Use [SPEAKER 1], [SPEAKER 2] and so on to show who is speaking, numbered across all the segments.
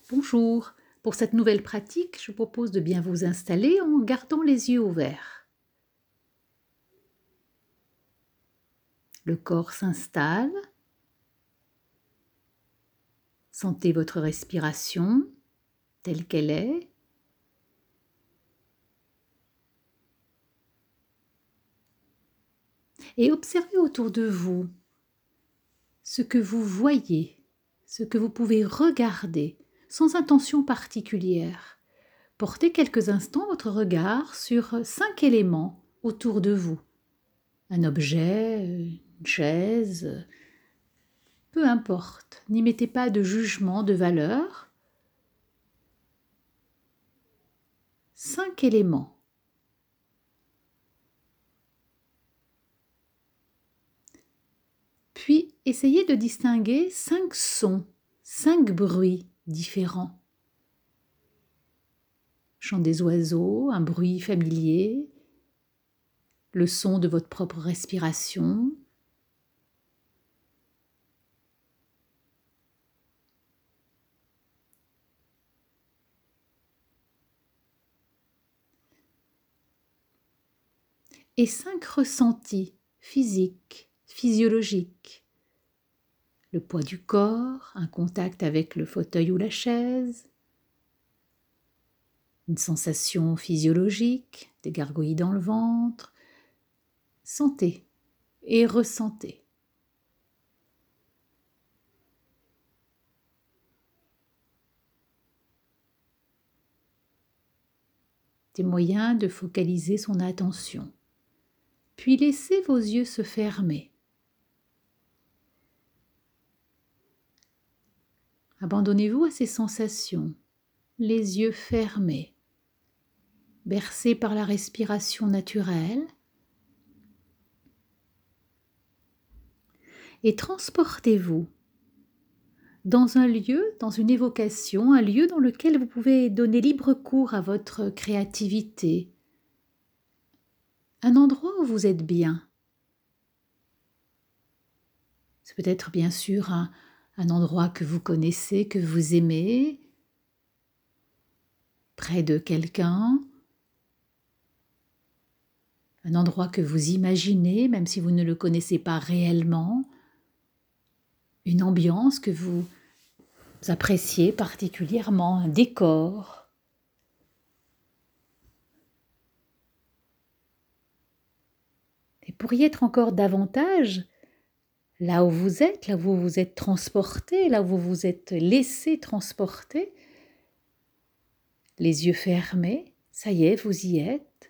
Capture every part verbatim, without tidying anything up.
[SPEAKER 1] Bonjour, pour cette nouvelle pratique, je propose de bien vous installer en gardant les yeux ouverts. Le corps s'installe. Sentez votre respiration telle qu'elle est. Et observez autour de vous ce que vous voyez, ce que vous pouvez regarder sans intention particulière. Portez quelques instants votre regard sur cinq éléments autour de vous. Un objet, une chaise, peu importe. N'y mettez pas de jugement, de valeur. Cinq éléments. Puis, essayez de distinguer cinq sons, cinq bruits différents. Chant des oiseaux, un bruit familier, le son de votre propre respiration. Et cinq ressentis physiques, physiologiques. Le poids du corps, un contact avec le fauteuil ou la chaise, une sensation physiologique, des gargouillis dans le ventre. Sentez et ressentez. Des moyens de focaliser son attention. Puis laissez vos yeux se fermer. Abandonnez-vous à ces sensations, les yeux fermés, bercés par la respiration naturelle, et transportez-vous dans un lieu, dans une évocation, un lieu dans lequel vous pouvez donner libre cours à votre créativité, un endroit où vous êtes bien. C'est peut-être bien sûr un, un endroit que vous connaissez, que vous aimez, près de quelqu'un, un endroit que vous imaginez, même si vous ne le connaissez pas réellement, une ambiance que vous appréciez particulièrement, un décor. Et pour y être encore davantage, là où vous êtes, là où vous vous êtes transporté, là où vous vous êtes laissé transporter, les yeux fermés, ça y est, vous y êtes.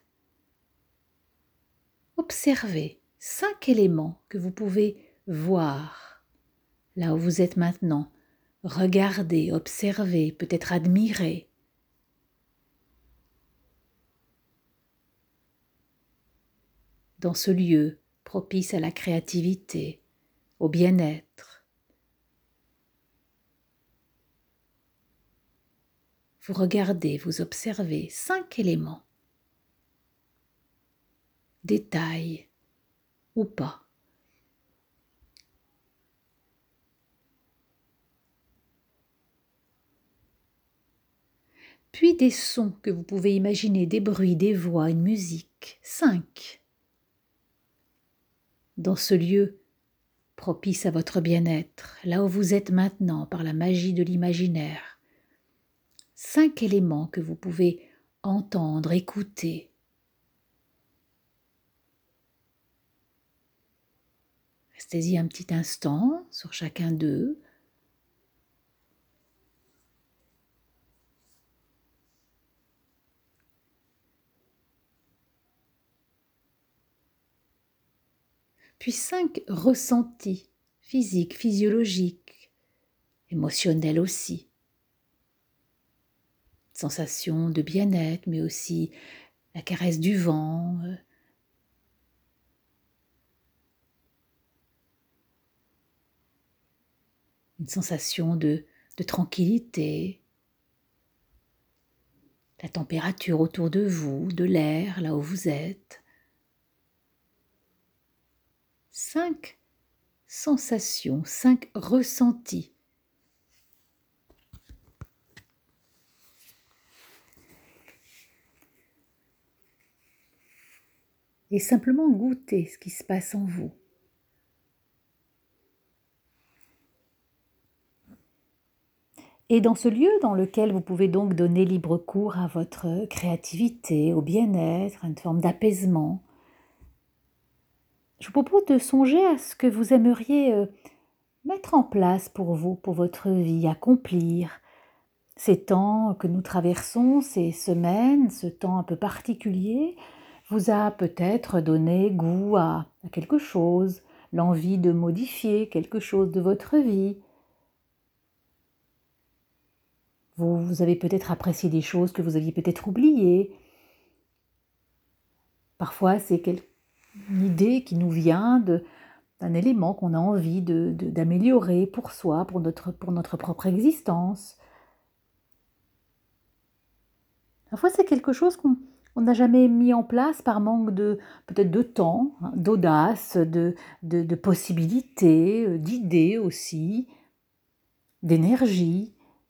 [SPEAKER 1] Observez cinq éléments que vous pouvez voir là où vous êtes maintenant. Regardez, observez, peut-être admirer. Dans ce lieu propice à la créativité, au bien-être. Vous regardez, vous observez cinq éléments. Détails ou pas. Puis des sons que vous pouvez imaginer, des bruits, des voix, une musique. Cinq. Dans ce lieu propice à votre bien-être, là où vous êtes maintenant par la magie de l'imaginaire. Cinq éléments que vous pouvez entendre, écouter. Restez-y un petit instant sur chacun d'eux. Puis cinq ressentis physiques, physiologiques, émotionnels aussi. Sensation de bien-être, mais aussi la caresse du vent, une sensation de, de tranquillité, la température autour de vous, de l'air là où vous êtes. Cinq sensations, cinq ressentis. et simplement goûter ce qui se passe en vous. Et dans ce lieu dans lequel vous pouvez donc donner libre cours à votre créativité, au bien-être, à une forme d'apaisement, je vous propose de songer à ce que vous aimeriez euh, mettre en place pour vous, pour votre vie, accomplir. Ces temps que nous traversons, ces semaines, ce temps un peu particulier, vous a peut-être donné goût à, à quelque chose, l'envie de modifier quelque chose de votre vie. Vous, vous avez peut-être apprécié des choses que vous aviez peut-être oubliées. Parfois, c'est quel- une idée qui nous vient de, d'un élément qu'on a envie de, de- d'améliorer pour soi, pour notre, pour notre propre existence. Parfois, c'est quelque chose qu'on on n'a jamais mis en place par manque de peut-être de temps, hein, d'audace, de, de, de possibilités, euh, d'idées aussi, d'énergie.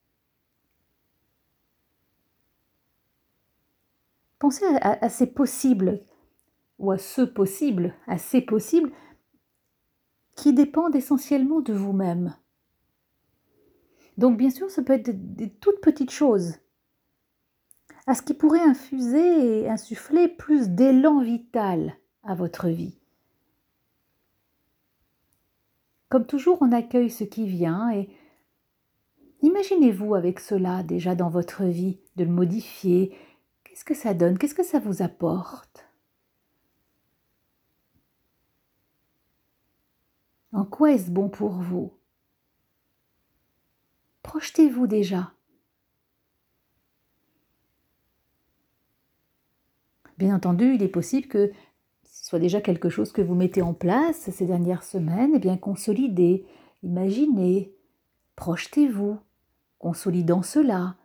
[SPEAKER 1] Pensez à, à- à ces possibles, ou à ce possible, à ces possibles qui dépendent essentiellement de vous-même. Donc bien sûr, ça peut être des, des toutes petites choses, à ce qui pourrait infuser et insuffler plus d'élan vital à votre vie. Comme toujours, on accueille ce qui vient et imaginez-vous avec cela déjà dans votre vie, de le modifier. Qu'est-ce que ça donne? Qu'est-ce que ça vous apporte? En quoi est-ce bon pour vous? Projetez-vous déjà. Bien entendu, il est possible que ce soit déjà quelque chose que vous mettez en place ces dernières semaines, et bien consolidez, imaginez, projetez-vous, consolidant cela.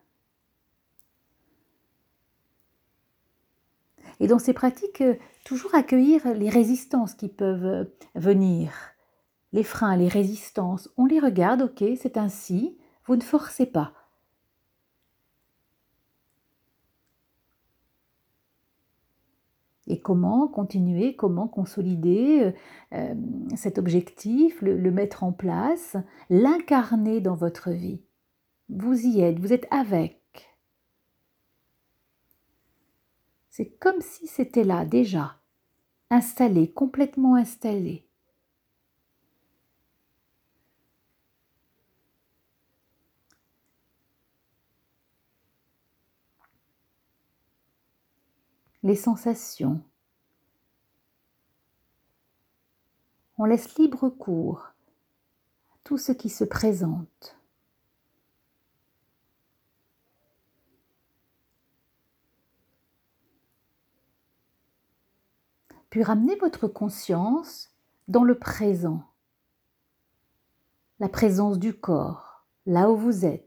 [SPEAKER 1] Et dans ces pratiques, euh, toujours accueillir les résistances qui peuvent euh, venir, les freins, les résistances. On les regarde, ok, c'est ainsi, vous ne forcez pas. Et comment continuer, comment consolider euh, euh, cet objectif, le, le mettre en place, l'incarner dans votre vie. Vous y êtes, vous êtes avec. C'est comme si c'était là déjà, installé, complètement installé. Les sensations. On laisse libre cours à tout ce qui se présente. Puis ramenez votre conscience dans le présent, la présence du corps, là où vous êtes.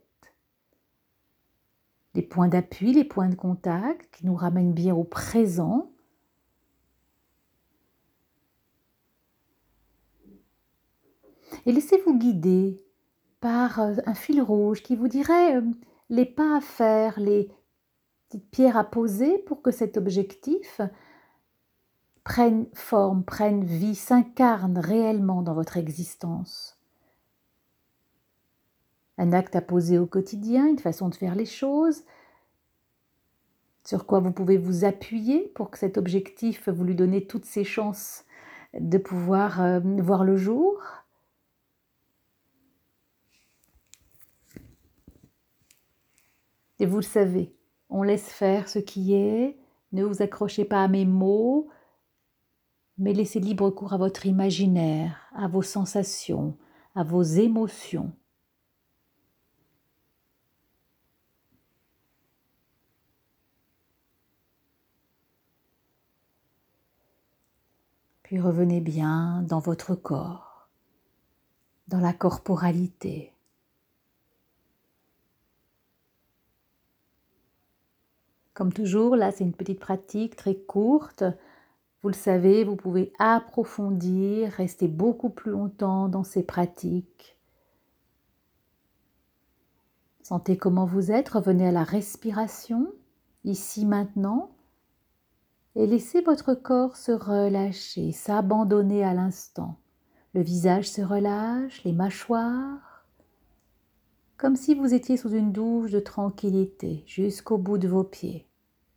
[SPEAKER 1] Les points d'appui, les points de contact qui nous ramènent bien au présent. Et laissez-vous guider par un fil rouge qui vous dirait les pas à faire, les petites pierres à poser pour que cet objectif prenne forme, prenne vie, s'incarne réellement dans votre existence. Un acte à poser au quotidien, une façon de faire les choses, sur quoi vous pouvez vous appuyer pour que cet objectif, vous lui donnez toutes ses chances de pouvoir euh, voir le jour. Et vous le savez, on laisse faire ce qui est, ne vous accrochez pas à mes mots, mais laissez libre cours à votre imaginaire, à vos sensations, à vos émotions. Puis revenez bien dans votre corps, dans la corporalité. Comme toujours, là, c'est une petite pratique très courte. Vous le savez, vous pouvez approfondir, rester beaucoup plus longtemps dans ces pratiques. Sentez comment vous êtes, revenez à la respiration, ici, maintenant. et laissez votre corps se relâcher, s'abandonner à l'instant. Le visage se relâche, les mâchoires, comme si vous étiez sous une douche de tranquillité jusqu'au bout de vos pieds.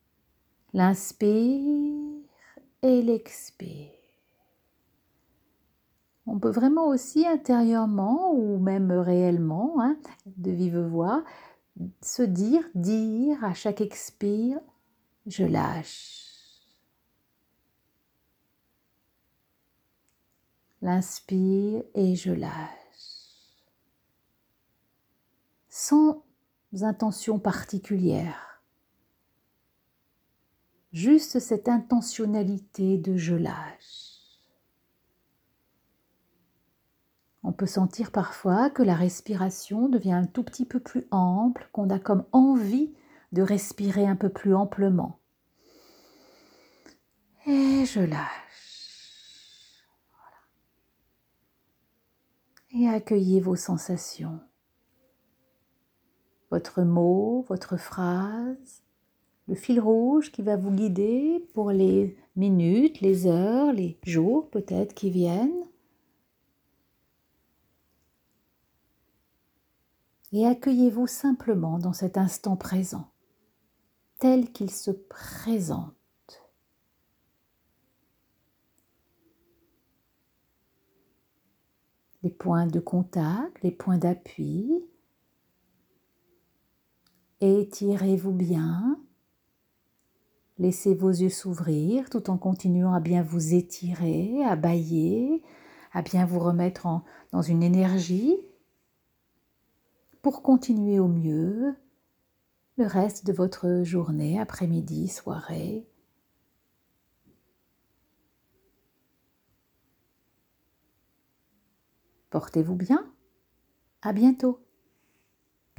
[SPEAKER 1] L'inspire et l'expire. On peut vraiment aussi intérieurement ou même réellement, hein, de vive voix, se dire, dire à chaque expire, je lâche. L'inspire et je lâche. Sans intention particulière. Juste cette intentionnalité de je lâche. On peut sentir parfois que la respiration devient un tout petit peu plus ample, qu'on a comme envie de respirer un peu plus amplement. Et je lâche. Voilà. Et accueillez vos sensations. Votre mot, votre phrase, le fil rouge qui va vous guider pour les minutes, les heures, les jours peut-être qui viennent. Et accueillez-vous simplement dans cet instant présent, tel qu'il se présente. Les points de contact, les points d'appui. Étirez-vous bien. Laissez vos yeux s'ouvrir tout en continuant à bien vous étirer, à bâiller, à bien vous remettre en, dans une énergie pour continuer au mieux le reste de votre journée, après-midi, soirée. Portez-vous bien. À bientôt.